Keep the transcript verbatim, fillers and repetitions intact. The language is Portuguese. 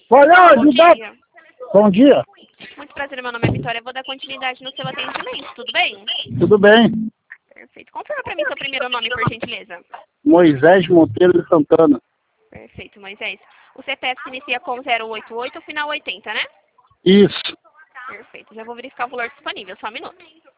Olha, Bom ajudar. dia. Bom dia. Muito prazer, meu nome é Vitória. Eu vou dar continuidade no seu atendimento, tudo bem? Tudo bem? Perfeito. Confirma para mim seu primeiro nome, por gentileza. Moisés Monteiro de Santana. Perfeito, Moisés. O C P F se inicia com zero oito oito, final oitenta, né? Isso. Perfeito. Já vou verificar o valor disponível, só um minuto.